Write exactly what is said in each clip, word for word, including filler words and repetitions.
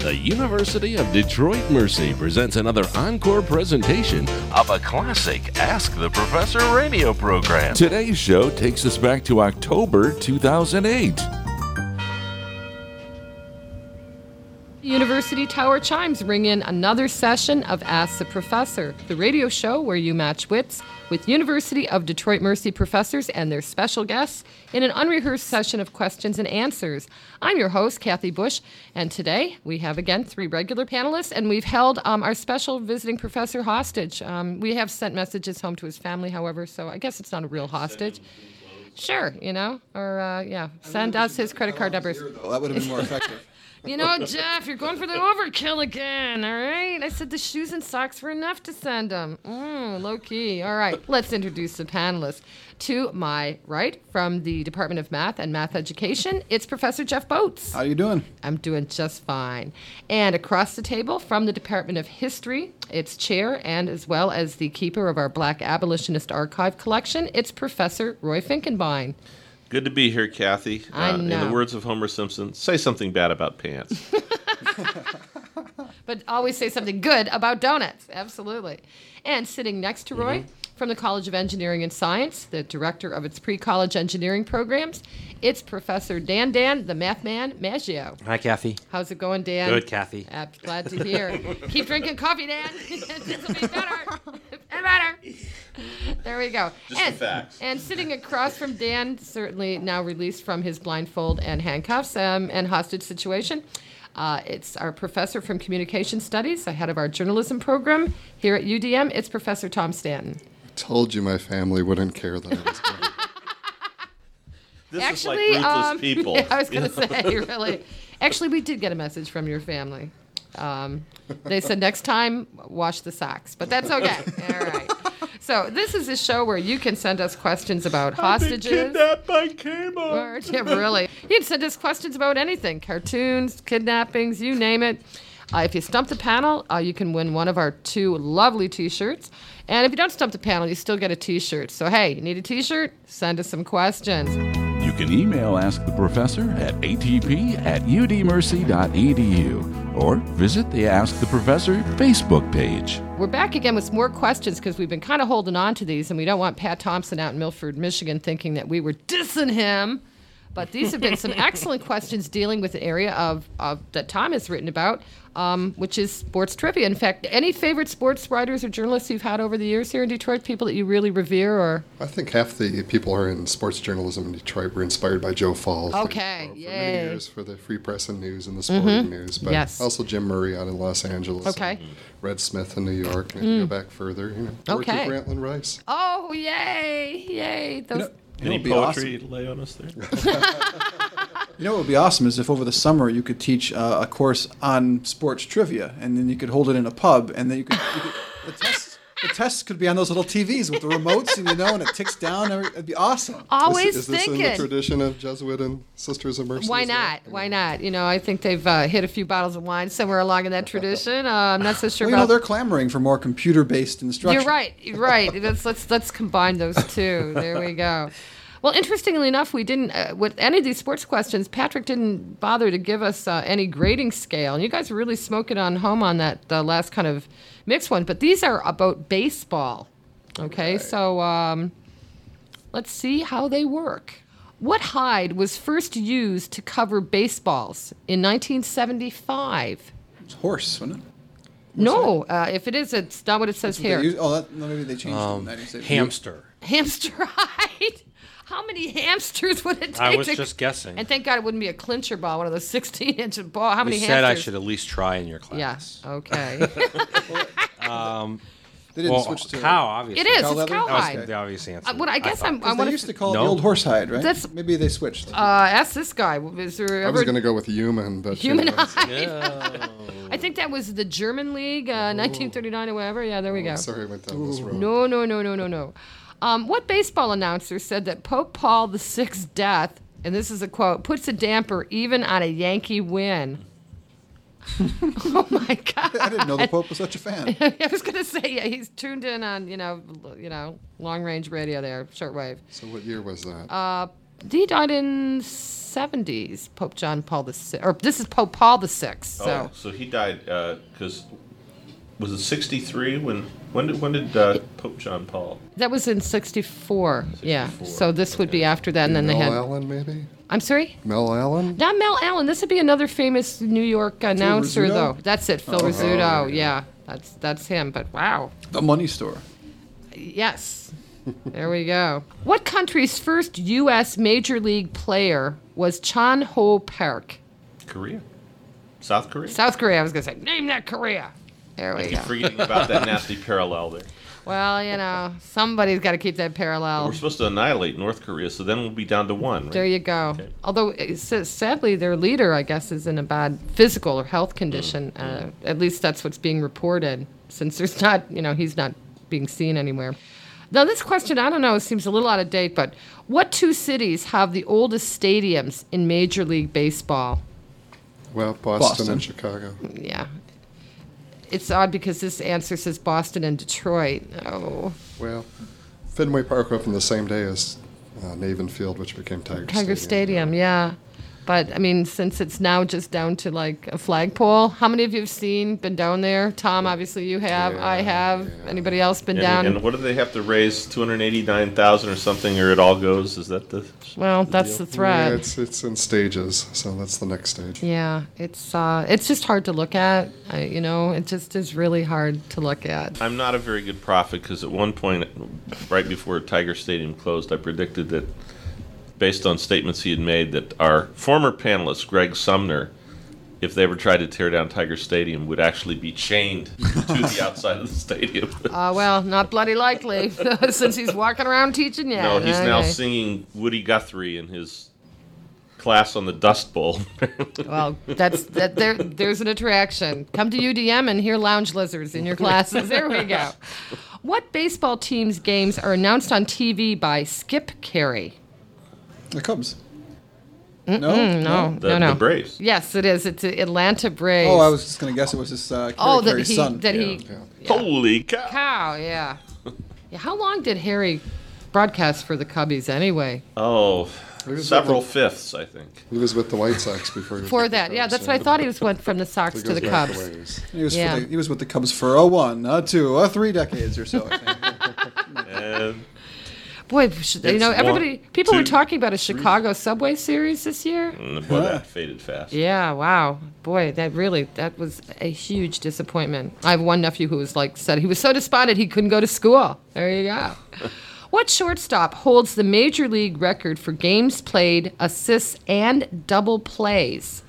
The University of Detroit Mercy presents another encore presentation of a classic Ask the Professor radio program. Today's show takes us back to October two thousand eight. University Tower chimes ring in another session of Ask the Professor, the radio show where you match wits with University of Detroit Mercy professors and their special guests in an unrehearsed session of questions and answers. I'm your host, Kathy Bush, and today we have again three regular panelists, and we've held um, our special visiting professor hostage. Um, we have sent messages home to his family, however, so I guess it's not a real hostage. Sure, you know, or uh, yeah, send us his credit card numbers. Well, that would have been more effective. You know, Jeff, you're going for the overkill again, all right? I said the shoes and socks were enough to send them. Mm, low key. All right, let's introduce the panelists. To my right, from the Department of Math and Math Education, it's Professor Jeff Boats. How you doing? I'm doing just fine. And across the table, from the Department of History, its chair and as well as the keeper of our Black Abolitionist Archive collection, it's Professor Roy Finkenbein. Good to be here, Kathy. I Uh, know. in the words of Homer Simpson, say something bad about pants. But always say something good about donuts. Absolutely. And sitting next to Roy, mm-hmm. from the College of Engineering and Science, the director of its pre-college engineering programs, it's Professor Dan Dan, the math man, Maggio. Hi, Kathy. How's it going, Dan? Good, Kathy. Uh, glad to hear. Keep drinking coffee, Dan. This will be better. And better. There we go. Just and, the facts. And sitting across from Dan, certainly now released from his blindfold and handcuffs um, and hostage situation, uh, it's our professor from Communication Studies, the head of our journalism program here at U D M. It's Professor Tom Stanton. I told you my family wouldn't care that I was going. This Actually, is like ruthless um, people. Yeah, I was going to say, really. Actually, we did get a message from your family. Um, they said next time, wash the socks. But that's okay. All right. So this is a show where you can send us questions about hostages. I've been kidnapped by cable. Or, yeah, really. You can send us questions about anything. Cartoons, kidnappings, you name it. Uh, if you stump the panel, uh, you can win one of our two lovely T-shirts. And if you don't stump the panel, you still get a T-shirt. So, hey, you need a T-shirt? Send us some questions. You can email Ask the Professor at a t p at u d mercy dot e d u or visit the Ask the Professor Facebook page. We're back again with more questions because we've been kind of holding on to these, and we don't want Pat Thompson out in Milford, Michigan, thinking that we were dissing him. But these have been some excellent questions dealing with an area of, of that Tom has written about, um, which is sports trivia. In fact, any favorite sports writers or journalists you've had over the years here in Detroit, people that you really revere? Or I think half the people who are in sports journalism in Detroit were inspired by Joe Falls. Okay, for, for yay. many years for the Free Press and News and the sporting Mm-hmm. news. But Yes. also Jim Murray out in Los Angeles. Okay. and Red Smith in New York. And if you go back further, you know, worked Okay. with Grantland Rice. Oh, yay, yay. Those, You know, Any it would be poetry lay on us there? You know what would be awesome is if over the summer you could teach uh, a course on sports trivia, and then you could hold it in a pub, and then you could, you could the tests the tests could be on those little T Vs with the remotes, and you know, and it ticks down. Every, it'd be awesome. always is, is this thinking. in the tradition of Jesuit and Sisters of Mercy? Why as well? not? Why not? You know, I think they've uh, hit a few bottles of wine somewhere along in that tradition. Uh, I'm not so sure Well, you know, about. they're clamoring for more computer-based instruction. You're right. You're right. Let's let's let's combine those two. There we go. Well, interestingly enough, we didn't uh, with any of these sports questions. Patrick didn't bother to give us uh, any grading scale, and you guys were really smoking on home on that uh, last kind of mixed one. But these are about baseball. Okay, Right. so um, let's see how they work. What hide was first used to cover baseballs in nineteen seventy-five? It's horse, wasn't it? No, uh, if it is, it's not what it says That's what here. they use- oh, that, no, maybe they changed Um, it. in nineteen- hamster. Hamster hide. How many hamsters would it take? I was to, just guessing. And thank God it wouldn't be a clincher ball, one of those sixteen-inch ball. How You many said I hamsters? should at least try in your class. Yes. Okay. They didn't Well, switch to cow, obviously. It is. Cow It's leather? cow That was hide. the obvious answer. Uh, what I guess thought. I'm. I Because want they used to call it No. the old horse hide, right? That's- Maybe they switched. Uh, ask this guy. Is there I ever was going to go with human, but human you know, hide? I think that was the German League, uh, nineteen thirty-nine or whatever. Yeah, there we go. sorry I went down this road. No, no, no, no, no, no. Um, what baseball announcer said that Pope Paul the Sixth's death, and this is a quote, puts a damper even on a Yankee win? Oh my God! I didn't know the Pope was such a fan. I was gonna say, yeah, he's tuned in on you know, l- you know, long range radio there, shortwave. So what year was that? Uh, he died in seventies. Pope John Paul the Sixth, or this is Pope Paul the Sixth. So Oh, so he died because was it sixty-three when when did when did uh, Pope John Paul? that was in sixty-four. Yeah. sixty-four, So this would be okay. after that, and then Mel they had. Allen, maybe? I'm sorry. Mel Allen? Not Mel Allen. This would be another famous New York announcer, Rizzuto? though. That's it, Phil Oh, Rizzuto. okay. Yeah, that's that's him. But wow, The Money Store. yes, there we go. What country's first U S Major League player was Chan Ho Park? Korea, South Korea. South Korea. I was gonna say, name that Korea. There we I keep go. forgetting about that nasty parallel there. Well, you know, somebody's got to keep that parallel. We're supposed to annihilate North Korea, so then we'll be down to one. Right? There you go. Okay. Although, it says- sadly, their leader, I guess, is in a bad physical or health condition. Uh, at least that's what's being reported, since there's not, you know, he's not being seen anywhere. Now, this question, I don't know, seems a little out of date, but what two cities have the oldest stadiums in Major League Baseball? Well, Boston, Boston. and Chicago. Yeah. It's odd because this answer says Boston and Detroit. Oh, Well, Fenway Park opened the same day as uh, Navin Field, which became Tiger, Tiger Stadium. Stadium, yeah. But I mean, since it's now just down to like a flagpole, how many of you have seen, been down there? Tom, obviously you have. I Yeah, have. yeah. Anybody else been And, down? and what do they have to raise? Two hundred eighty-nine thousand or something, or it all goes? Is that the? well, that's the Yeah, threat. it's it's in stages, so that's the next stage. Yeah, it's uh, it's just hard to look at. I, you know, it just is really hard to look at. I'm not a very good prophet because at one point, right before Tiger Stadium closed, I predicted that, based on statements he had made, that our former panelist, Greg Sumner, if they ever tried to tear down Tiger Stadium, would actually be chained to the outside of the stadium. Uh, well, not bloody likely, since he's walking around teaching yet. no, he's now Okay. singing Woody Guthrie in his class on the Dust Bowl. Well, that's that. There, there's an attraction. Come to U D M and hear lounge lizards in your classes. There we go. What baseball team's games are announced on T V by Skip Carey? The Cubs. No? No, the, no, no. the Braves. Yes, it is. It's the Atlanta Braves. Oh, I was just going to guess it was his uh, Kerry Oh, that Carey's he son. that he. Yeah. Holy cow! Cow, yeah. Yeah. How long did Harry broadcast for the Cubbies anyway? Oh, He was several with fifths, I think. He was with the White Sox before. He was For with the that, yeah, Cubs, that's what I thought. He was went from the Sox He to goes the back a Cubs. ways. He was, Yeah. for the, he was with the Cubs for a one, a two, a three decades or so, I think. And Boy, should- you It's know, one, everybody, people were two, talking about a Chicago subway series this year. mm, boy, that faded fast. Yeah, wow. Boy, that really, that was a huge disappointment. I have one nephew who was like, said he was so despondent he couldn't go to school. There you go. What shortstop holds the major league record for games played, assists, and double plays?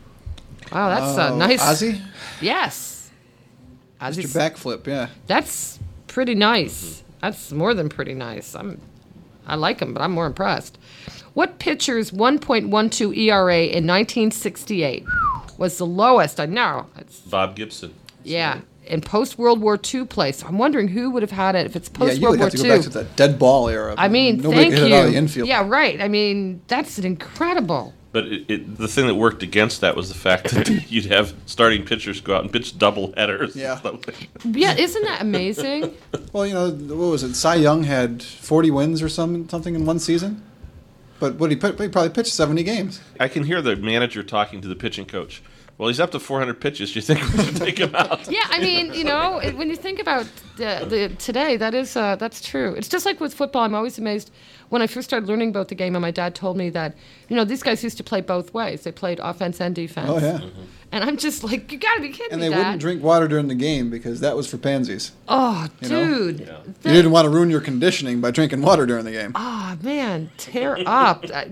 Wow, that's a Oh, nice. Ozzy? Yes. Mister Ozzy's, Backflip, yeah. that's pretty nice. That's more than pretty nice. I'm, I like him, but I'm more impressed. What pitcher's one point one two E R A in nineteen sixty-eight was the lowest? I know. It's, Bob Gibson. yeah, in post World War Two play. So I'm wondering who would have had it if it's Yeah, post you World would War have to Two. go back to that dead ball era. I mean, Nobody thank could hit you. it out of the infield. Yeah, right. I mean, that's an incredible. But it, it, the thing that worked against that was the fact that you'd have starting pitchers go out and pitch double headers. Yeah. Yeah, isn't that amazing? Well, you know, what was it? Cy Young had forty wins or some, something in one season. But what he, put, he probably pitched seventy games. I can hear the manager talking to the pitching coach. Well, he's up to four hundred pitches. Do you think we should take him out? Yeah, I mean, you know, it, when you think about the, the today, that is uh, that's true. It's just like with football. I'm always amazed when I first started learning about the game, and my dad told me that, you know, these guys used to play both ways. They played offense and defense. Oh, yeah. And I'm just like, you gotta be kidding And me, they Dad. wouldn't drink water during the game because that was for pansies. Oh, you know? dude. Yeah. You didn't want to ruin your conditioning by drinking water during the game. Oh, man, tear up. I,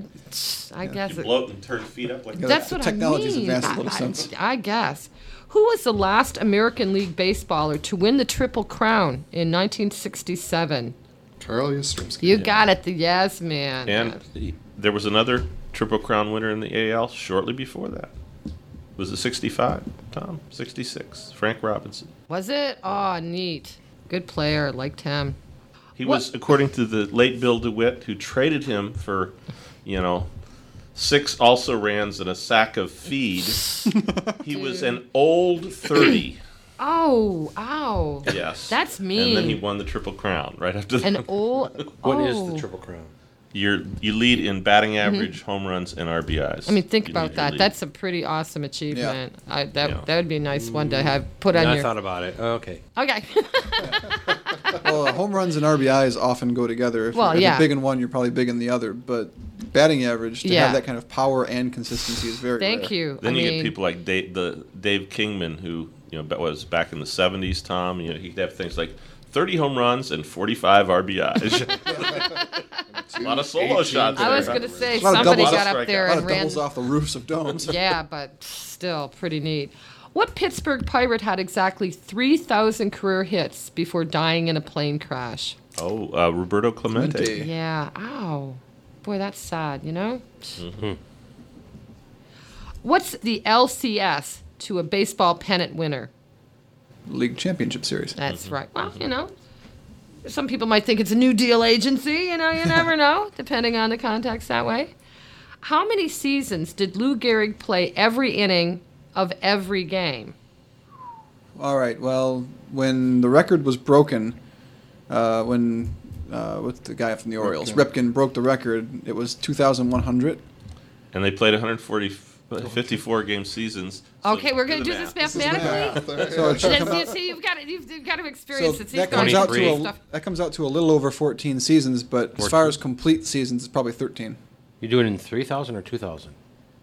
I guess. You It, bloat and turn feet up like Yeah, that's the what technology's I mean. advanced a I- little I- since. I guess. Who was the last American League baseballer to win the Triple Crown in nineteen sixty-seven? Carl Yastrzemski. You got it, the yes man. And he- there was another Triple Crown winner in the A L shortly before that. Was it sixty-five, Tom? sixty-six. Frank Robinson. Was it? Oh, neat. Good player. Liked him. He What- was, according to the late Bill DeWitt, who traded him for, you know, six also rans and a sack of feed. He was an old thirty. Oh, ow. Yes. That's And then he mean. won the Triple Crown right after that. An old. What oh. is the Triple Crown? You're you lead in batting average, mm-hmm. home runs, and R B Is. I mean, think you about that. That's a pretty awesome achievement. Yeah. I, that yeah. that would be a nice one to have put on I your. I thought about it. Oh, okay. Okay. Well, uh, home runs and R B Is often go together. If, well, you're, if yeah. you're big in one, you're probably big in the other. But batting average to yeah. have that kind of power and consistency is very Thank rare. you. Then I you mean, get people like Dave, the Dave Kingman, who you know was back in the seventies. Tom, you know, he'd have things like thirty home runs and forty-five R B Is. A lot of solo shots. I there. was going to say, A lot of somebody doubles. got up there A lot and of ran. doubles off the roofs of domes. Yeah, but still pretty neat. What Pittsburgh Pirate had exactly three thousand career hits before dying in a plane crash? Oh, uh, Roberto Clemente. Clemente. Yeah. Ow. Boy, that's sad, you know? Mm-hmm. What's the L C S to a baseball pennant winner? League Championship Series. That's Mm-hmm. right. Well, you know, some people might think it's a New Deal agency. You know, you never know, depending on the context that way. How many seasons did Lou Gehrig play every inning of every game? All right. Well, when the record was broken, uh, when uh, with the guy from the Orioles, Ripken. Ripken broke the record, it was two thousand one hundred. And they played one hundred forty, fifty-four game seasons. So Okay, we're going to do math. this mathematically. So it should Then, come see, out, see, you've got to, you've, you've got to so experience it. See, that it's going comes out to to a, stuff. that comes out to a little over fourteen seasons, but as far as complete seasons, it's probably thirteen. You do it in three thousand or two thousand?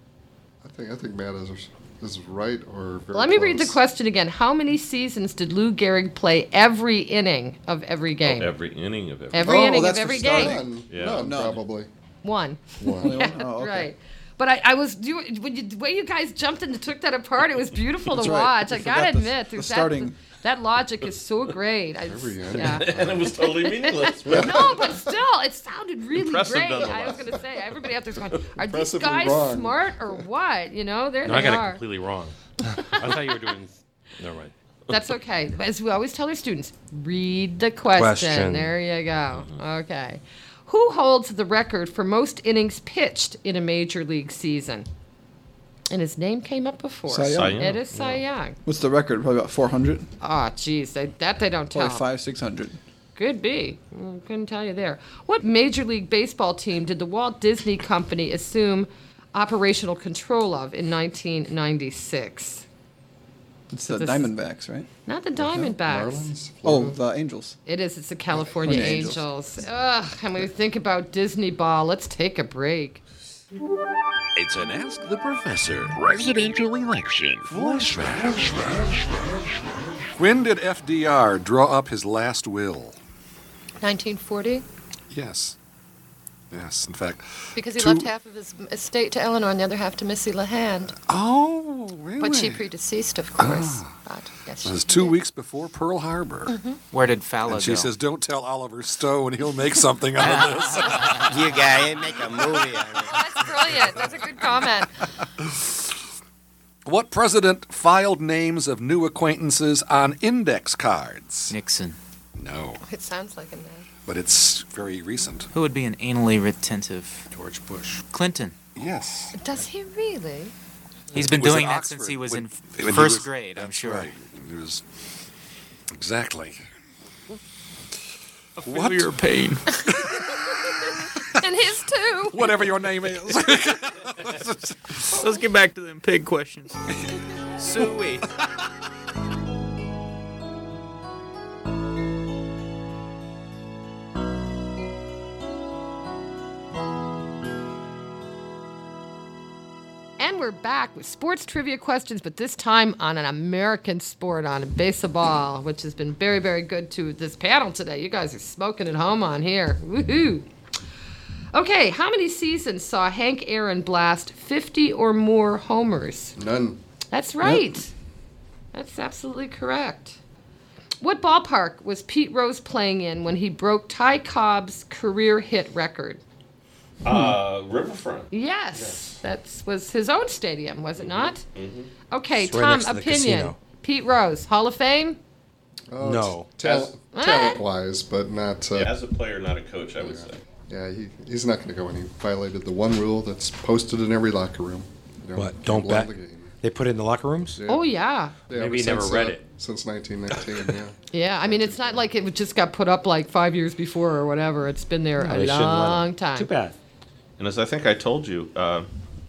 I think I think Matt is is right or very Let me read the close. question again. How many seasons did Lou Gehrig play every inning of every game? Oh, every inning of every. Every Oh, inning that's of for every starting. game. None, Yeah. none, None. probably. One. One. Yeah, Oh, okay. right. But I, I was do when you, the way you guys jumped and took that apart. It was beautiful to That's right. watch. You I gotta forgot the- admit, the there's starting. That, that logic is so great. I, Every inning. yeah. And it was totally meaningless. No, but still, it sounded really Impressive great. nonetheless. I was going to say, everybody out there's going, are these Impressively guys wrong. smart or what? You know, there No, I they got it are. completely wrong. I thought you were doing. Never mind. That's okay. As we always tell our students, read the question. Question. There you go. Okay. Who holds the record for most innings pitched in a major league season? And his name came up before. Cy Young. Cy Young. It is Cy Young. What's the record? Probably about four hundred. Oh, geez. They, that they don't tell. Probably five, six hundred. Could be. Mm, couldn't tell you there. What Major League Baseball team did the Walt Disney Company assume operational control of in nineteen ninety-six? It's the This- Diamondbacks, right? Not the Diamondbacks. Marlins. Oh, Florida? the Angels. It is. It's the California California Angels. Ugh, and when we think about Disney Ball, let's take a break. It's an Ask the Professor presidential election flashback. When did F D R draw up his last will? nineteen forty? Yes. Yes, in fact. Because he two- left half of his estate to Eleanor and the other half to Missy LeHand. Oh, really? But she predeceased, of course. But, yes, It was she two did. weeks before Pearl Harbor. Where did Fowler And she go? says, don't tell Oliver Stone, he'll make something out of this. You guys make a movie out of it. That's brilliant. That's a good comment. What president filed names of new acquaintances on index cards? Nixon. No, It sounds like a name. but it's very recent. Who would be an anally retentive? George Bush. Clinton. Yes. Does he really? He's been He was doing at that Oxford since he was when- in when he first was- grade, I'm that's sure. Right. He was exactly. A What? familiar pain. And his too. Whatever your name is. Let's get back to them pig questions. Suey. And we're back with sports trivia questions, but this time on an American sport, on baseball, which has been very, very good to this panel today. You guys are smoking it home on here. Woohoo! Okay, how many seasons saw Hank Aaron blast fifty or more homers? None. That's right. That's absolutely correct. What ballpark was Pete Rose playing in when he broke Ty Cobb's career hit record? Uh, Riverfront. Yes, that was his own stadium, was it not? Mm-hmm. Okay, It's right Tom, next to the opinion. casino. Pete Rose, Hall of Fame? Oh, No. Talent, As- talent wise, but not. Uh, Yeah, as a player, not a coach, I would say. Yeah, he, he's not going to go in. He violated the one rule that's posted in every locker room. You What, don't gamble on bet? the game. They put it in the locker rooms? Yeah. Oh, yeah. Yeah, Maybe ever you never since, read uh, it. Since nineteen nineteen, yeah. Yeah, I mean, it's not like it just got put up like five years before or whatever. It's been there No, a they shouldn't let 'em. long time. Too bad. And as I think I told you, uh,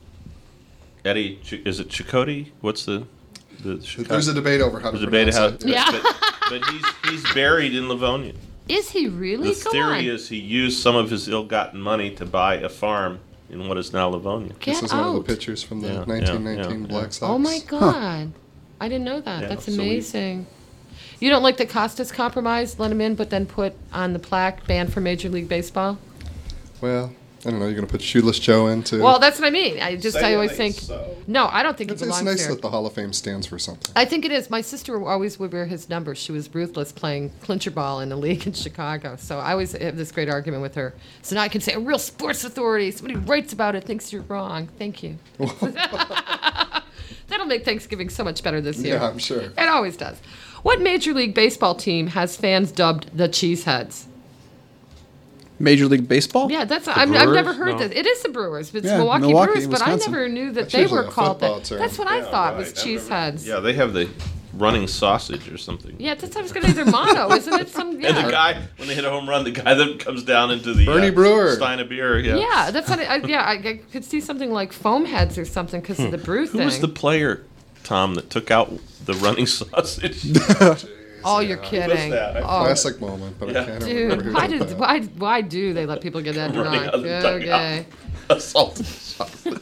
Eddie, Ch- is it Chakotay? What's the the Chicago? There's a debate over how to There's a debate pronounce how, it. Yeah. but, but he's he's buried in Livonia. Is he really? The Go theory on. is he used some of his ill-gotten money to buy a farm in what is now Livonia. Get This is out. one of the pictures from the Yeah, yeah, nineteen nineteen yeah, Black yeah. Sox. Oh my God. I didn't know that. Yeah, That's so we- amazing. You don't like the Costas compromise? Let him in, but then put on the plaque banned from Major League Baseball? Well, I don't know. You're going to put Shoeless Joe into. Well, that's what I mean. I just, Say I it always ain't think, so. no, I don't think he it's, it's belongs nice there. that the Hall of Fame stands for something. I think it is. My sister always would wear his number. She was ruthless playing clincher ball in the league in Chicago. So I always have this great argument with her. So now I can say, a real sports authority, somebody who writes about it thinks you're wrong. Thank you. That'll make Thanksgiving so much better this year. Yeah, I'm sure. It always does. What Major League Baseball team has fans dubbed the Cheeseheads? Major League Baseball? Yeah, that's I'm, I've Brewers? never heard No. this. It is the Brewers. It's Yeah, Milwaukee, Milwaukee, Brewers, but I Wisconsin. never knew that That's they usually were a called football that. term. That's what I Yeah, thought right. was I remember- Cheeseheads. Yeah, they have the running sausage or something. Yeah, that's I was going to say their motto, isn't it? Some yeah. And the guy, when they hit a home run, the guy that comes down into the Bernie uh, Brewer. stein of beer. Yeah. Yeah, that's what. I, I, yeah, I, I could see something like foam heads or something because of the brew Who thing. was the player, Tom, that took out the running sausage? oh, you're Who was kidding! that? I- Oh, Classic moment, but Yeah. I can't remember dude, who why did did that. why why do they let people get that Running drunk? out of the dugout. Okay, Assaulted sausage.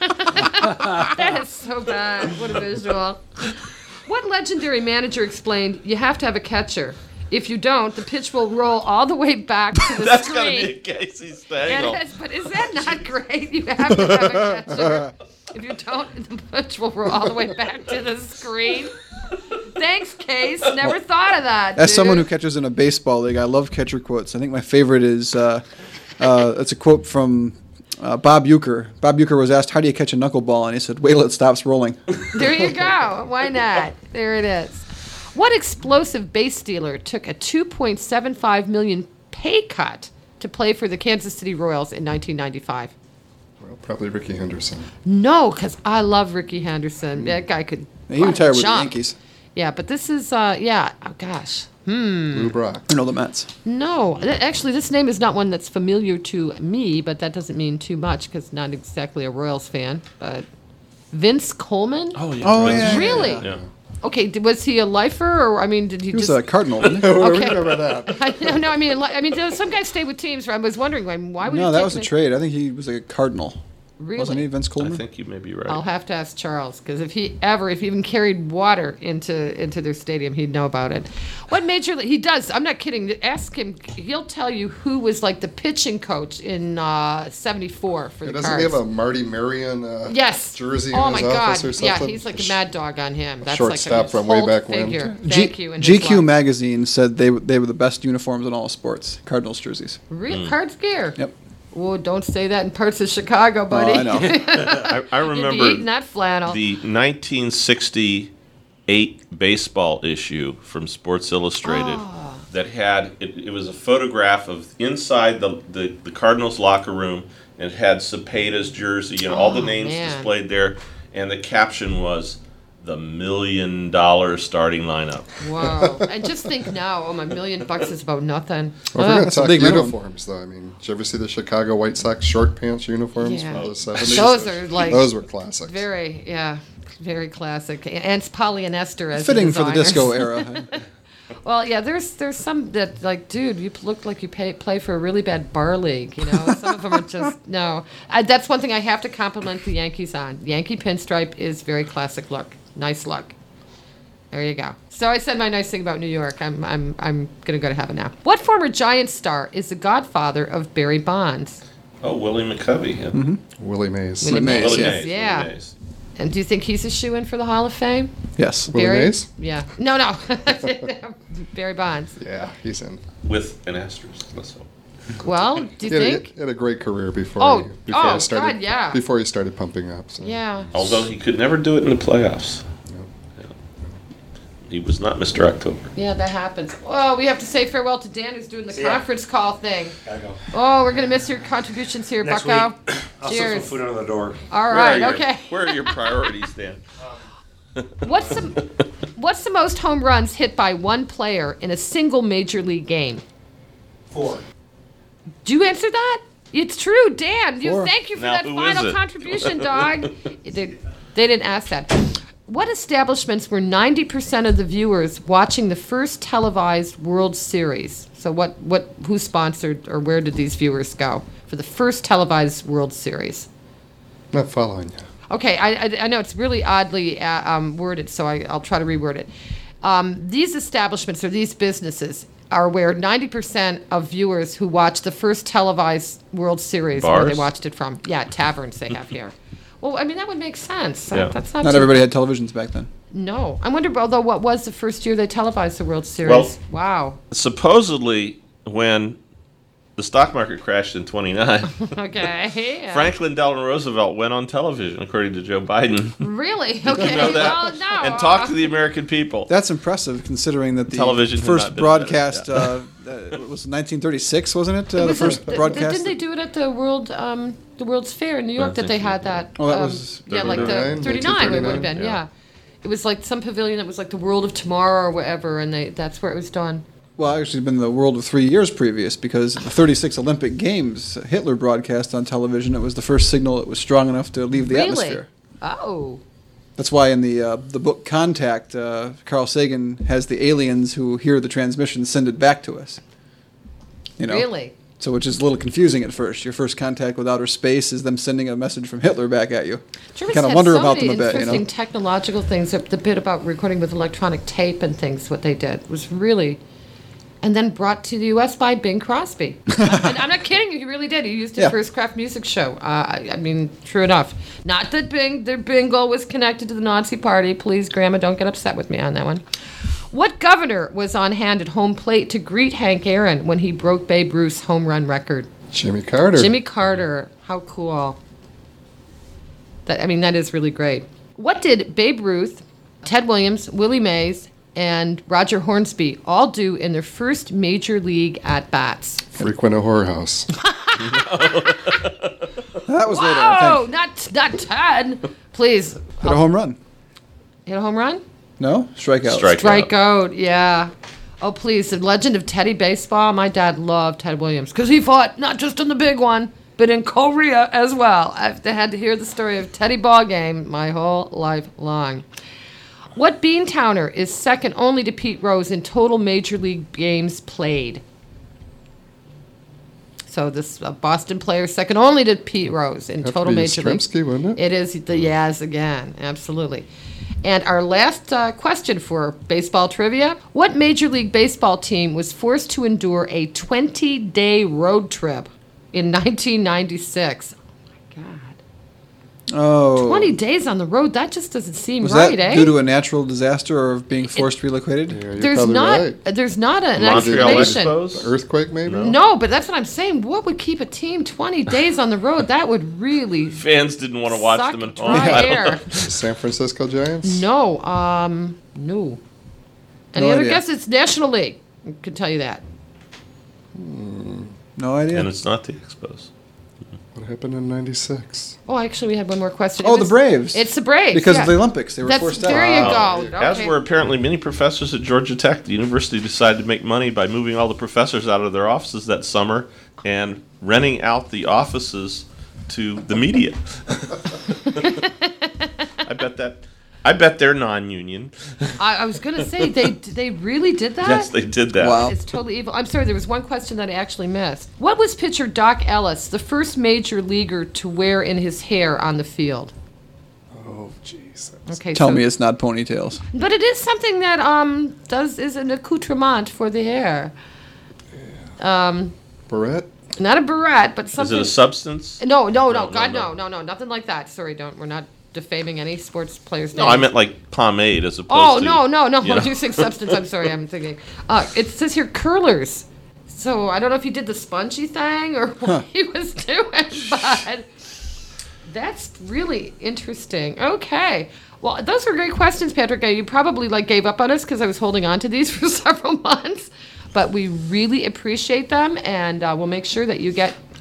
that is so bad. What a visual. What legendary manager explained you have to have a catcher? If you don't, the pitch will roll all the way back to the That's got to screen. be a Casey Stengel. It is, but is that not great? You have to have a catcher. If you don't, the pitch will roll all the way back to the screen. Thanks, Case. Never thought of that. As dude. someone who catches in a baseball league, I love catcher quotes. I think my favorite is uh, uh, it's a quote from uh, Bob Uecker. Bob Uecker was asked, "How do you catch a knuckleball?" And he said, "Wait till it stops rolling." There you go. Why not? There it is. What explosive base stealer took a two point seven five million dollars pay cut to play for the Kansas City Royals in nineteen ninety-five? Well, probably Ricky Henderson. No, because I love Ricky Henderson. That guy could. He retired with the jump. Yankees. Yeah, but this is, uh, yeah, oh gosh. Lou Brock. I know the Mets. No, th- actually, this name is not one that's familiar to me, but that doesn't mean too much because not exactly a Royals fan. But Vince Coleman? Oh, yeah. Oh, right. yeah. Really? Yeah. Okay, d- was he a lifer, or I mean, did he, He was just? a Cardinal, wasn't he? Okay. Remember that. I, no, no, I mean, li- I mean, there- some guys stay with teams. Where I was wondering, like, why would No, he that take was a him- trade. I think he was a Cardinal. Really? Wasn't he, Vince I Coleman? think you may be right. I'll have to ask Charles because if he ever, if he even carried water into into their stadium, he'd know about it. What major league? He does. I'm not kidding. Ask him. He'll tell you who was like the pitching coach in uh, seventy-four for the Doesn't Cards. he have a Marty Marion uh, Yes. jersey oh in his my office God. or something? Yeah, he's like a mad dog on him. That's Shortstop like a from way cult back when. figure. G- Thank you. in his G Q life. magazine said they they were the best uniforms in all of sports. Cardinals jerseys. Real Cards gear. Yep. Oh, don't say that in parts of Chicago, buddy. Oh, I know. I, I You'd be remember eating that flannel. the nineteen sixty-eight baseball issue from Sports Illustrated Ah. that had it, it was a photograph of inside the, the, the Cardinals locker room, and it had Cepeda's jersey, you know, all the Oh, names man. displayed there, and the caption was the million dollar starting lineup. Whoa. And just think now, oh, my million bucks is about nothing. Well, if we're Ugh. going to That's a talk big minimum. uniforms, though, I mean, did you ever see the Chicago White Sox short pants uniforms Yeah. from the seventies? Those are like Those were classics. very, yeah, very classic. And it's polyester as Fitting for the designers. disco era. Well, yeah, there's there's some that like, dude, you look like you pay, play for a really bad bar league. You know, some of them are just no. I, that's one thing I have to compliment the Yankees on. Yankee pinstripe is very classic look. Nice look. There you go. So I said my nice thing about New York. I'm I'm I'm gonna go to heaven now. What former Giants star is the godfather of Barry Bonds? Oh, Willie McCovey. Yeah. Mm-hmm. Willie Mays. Willie Mays, Willie yeah. Mays, Yeah. Willie Mays. And do you think he's a shoe-in for the Hall of Fame? Yes. Willie Barry? Mays? Yeah. No, no. Barry Bonds. Yeah, he's in. With an asterisk. Let's hope. Well, do you He had, a, think? he had a great career before, Oh, he, before oh, he started. God, yeah. Before he started pumping up. So. Yeah. Although he could never do it in the playoffs. Yeah. He was not Mister October. Yeah, that happens. Oh, we have to say farewell to Dan, who's doing the See ya. conference call thing. Gotta go. Oh, we're gonna miss your contributions here, Next Bucko. week, I'll set some Cheers. food under the door. All Where right. are your, Okay. Where are your priorities, Dan? What's the What's the most home runs hit by one player in a single major league game? Four. Do you answer that? It's true, Dan. You Four. thank you for Now, that who final is it? contribution, dog. they, they didn't ask that. What establishments were ninety percent of the viewers watching the first televised World Series? So what, what who sponsored or where did these viewers go for the first televised World Series? Not following you. Okay, I, I, I know it's really oddly uh, um, worded, so I, I'll try to reword it. Um, these establishments or these businesses are where ninety percent of viewers who watch the first televised World Series, where they Bars? watched it from. Yeah, taverns they have here. Well, I mean, that would make sense. Yeah. That's not Not too- everybody had televisions back then. No. I wonder, although, what was the first year they televised the World Series? Well- Wow. Supposedly, when the stock market crashed in twenty-nine, Okay. yeah. Franklin Delano Roosevelt went on television, according to Joe Biden. Really? Okay. know that? Well, no. And talked to the American people. That's impressive, considering that the Television had first not been broadcast invented, uh, uh, it was nineteen thirty-six, wasn't it? Uh, the Was it- first th- broadcast. Didn't they do it at the World, um, the World's Fair in New York? I That they think so. had that. Oh, that um, was yeah, like the thirty-nine, thirty-nine. It would have been. yeah. Yeah. It was like some pavilion that was like the World of Tomorrow or whatever, and they that's where it was done. Well, actually, it's been the world of three years previous, because the thirty-six Olympic Games, Hitler broadcast on television. It was the first signal that was strong enough to leave the Really? atmosphere. Oh. That's why in the uh, the book Contact, uh, Carl Sagan has the aliens who hear the transmission send it back to us. You know? Really? So, which is a little confusing at first. Your first contact with outer space is them sending a message from Hitler back at you. Germans Kind of had wonder so about many them a bit, you interesting know. technological things. The- The bit about recording with electronic tape and things, what they did was really, and then brought to the U S by Bing Crosby. And I'm not kidding you, he really did. He used it Yeah. for his craft music show. Uh, I, I mean, true enough. Not that Bing, their bingo was connected to the Nazi Party. Please, Grandma, don't get upset with me on that one. What governor was on hand at home plate to greet Hank Aaron when he broke Babe Ruth's home run record? Jimmy Carter. Jimmy Carter. How cool. That I mean, that is really great. What did Babe Ruth, Ted Williams, Willie Mays, and Roger Hornsby all do in their first major league at-bats? Frequent a whorehouse. That was later, I Oh, think. not not Ted. Please. Hit a home run. Hit a home run? No? Strikeout. Strike. Strike out, yeah. Oh, please. The legend of Teddy Baseball. My dad loved Ted Williams because he fought not just in the big one, but in Korea as well. I've had to hear the story of Teddy Ball Game my whole life long. What Beantowner is second only to Pete Rose in total major league games played? So this uh, Boston player second only to Pete Rose in Have to total be major league. Yastrzemski, wouldn't it? It is the Yaz again, absolutely. And our last uh, question for baseball trivia. What Major League Baseball team was forced to endure a twenty-day road trip in nineteen ninety-six? Oh, my God. Oh. twenty days on the road, that just doesn't seem Was right, that eh? due to a natural disaster or of being forced relocated? Yeah, you're there's probably not right. there's not an Montreal explanation. Expos? Earthquake, maybe? No, but that's what I'm saying. What would keep a team twenty days on the road? That would really Fans didn't want to watch suck them at home. dry I don't air. know. San Francisco Giants? No, um, no. Any No other idea. guesses? National League. I can tell you that. No idea. And it's not the Expos. What happened in ninety-six? Oh, actually, we had one more question. Oh, It the was- Braves. It's the Braves. Because yeah. of the Olympics. They were That's, forced there out. you go. As Okay. were apparently many professors at Georgia Tech. The university decided to make money by moving all the professors out of their offices that summer and renting out the offices to the media. I bet that. I bet they're non-union. I, I was going to say, they they really did that? Yes, they did that. Wow. It's totally evil. I'm sorry, there was one question that I actually missed. What was pitcher Doc Ellis, the first major leaguer to wear in his hair on the field? Oh, Jesus. Okay, Tell so, me it's not ponytails. But it is something that um does is an accoutrement for the hair. Um, Barrette? not a barrette, but Is something. it a substance? No, no, no, No, God, no, no, no, no, nothing like that. Sorry, don't. We're not defaming any sports players' No, names. I meant like pomade as opposed Oh to. no, no, no! you When know. you say substance, I'm sorry. I'm thinking. Uh, it says here curlers. So I don't know if he did the spongy thing or what he was doing, but that's really interesting. Okay. Well, those were great questions, Patrick. You probably like gave up on us because I was holding on to these for several months, but we really appreciate them, and uh, we'll make sure that you get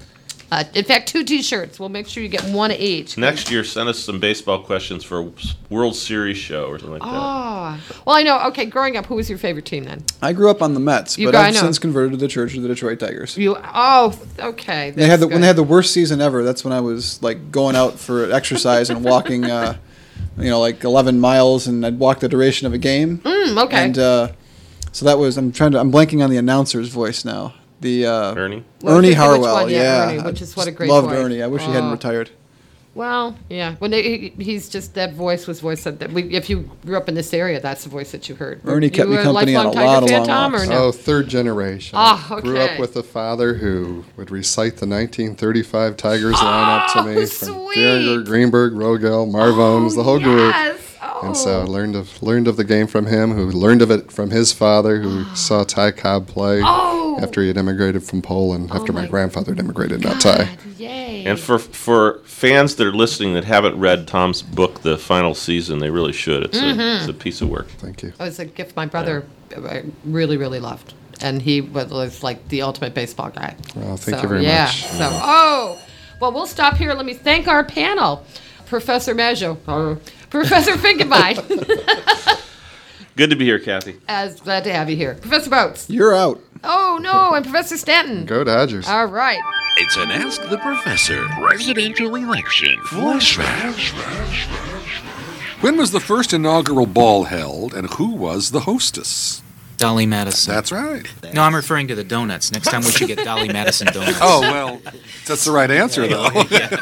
Uh, in fact, two T-shirts. We'll make sure you get one each. Next year, send us some baseball questions for a World Series show or something like that. Oh, well, I know. Okay, growing up, who was your favorite team then? I grew up on the Mets, You but go- I I've know. since converted to the Church of the Detroit Tigers. You. Oh, okay. They had the, that's when they had good. the worst season ever. That's when I was like going out for exercise and walking, uh, you know, like eleven miles, and I'd walk the duration of a game. Mm, okay. And uh, so that was. I'm trying to. I'm blanking on the announcer's voice now. The uh, Ernie? Well, Ernie which Harwell. one? Yeah, Yeah, Ernie, which I is what a just great loved voice. Ernie. I wish he hadn't Oh. retired. Well, yeah. When they, he, he's just that voice was voice that, that we, if you grew up in this area, that's the voice that you heard. Ernie You kept me a company on lifelong a lot Tiger of fan, long Tom, walks. or no? Oh, third generation. Ah, Grew okay. up with a father who would recite the nineteen thirty-five Tigers lineup to me. Oh, From sweet. Gehringer, Greenberg, Rogel, Marvones, the whole group. Yes. Oh. And so I learned of learned of the game from him, who learned of it from his father, who saw Ty Cobb play Oh. after he had immigrated from Poland, after my, my grandfather had immigrated, not Ty. God, yay. And for for fans that are listening that haven't read Tom's book, The Final Season, they really should. It's, Mm-hmm. a, it's a piece of work. Thank you. It was a gift my brother uh, really, really loved. And he was like the ultimate baseball guy. Well, thank So, you very yeah. much. So, oh, well, we'll stop here. Let me thank our panel. Professor Maggio, uh, Professor Finkenbein. Good to be here, Kathy. As glad to have you here. Professor Boats. You're out. Oh, no, and Professor Stanton. Go Dodgers. All right. It's an Ask the Professor presidential election flashback. When was the first inaugural ball held, and who was the hostess? Dolly Madison. That's right. No, I'm referring to the donuts. Next time we should get Dolly Madison donuts. Oh, well, that's the right answer, though.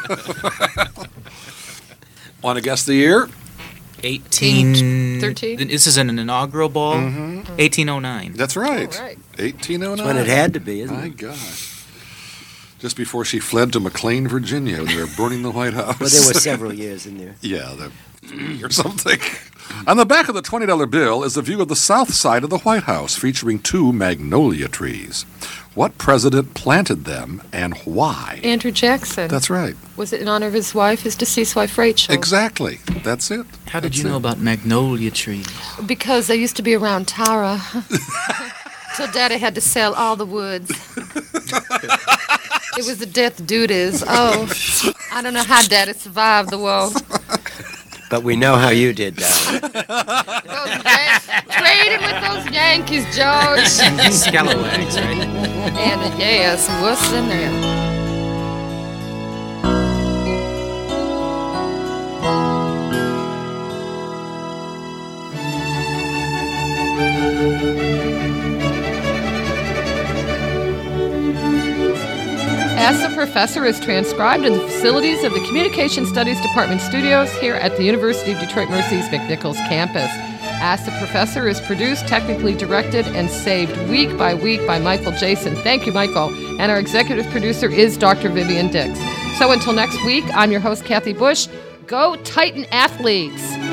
Want to guess the year? eighteen... thirteen? This is an inaugural ball? Mm-hmm. eighteen oh nine. That's right. All right. eighteen oh nine. When it had to be, isn't My it? gosh. Just before she fled to McLean, Virginia, when they were burning the White House. But there were several years in there. Yeah, the or something. On the back of the twenty dollar bill is a view of the south side of the White House, featuring two magnolia trees. What president planted them, and why? Andrew Jackson. That's right. Was it in honor of his wife, his deceased wife, Rachel? Exactly. That's it. How did That's you know it. about magnolia trees? Because they used to be around Tara. So Daddy had to sell all the woods. It was the death duties. Oh, I don't know how Daddy survived the war. But we know how you did, Dolly. Those Yan- trading with those Yankees, George. Scalawags, right? And yes, what's in there? Ask the Professor is transcribed in the facilities of the Communication Studies Department studios here at the University of Detroit Mercy's McNichols campus. Ask the Professor is produced, technically directed, and saved week by week by Michael Jason. Thank you, Michael. And our executive producer is Doctor Vivian Dix. So until next week, I'm your host, Kathy Bush. Go Titan Athletes!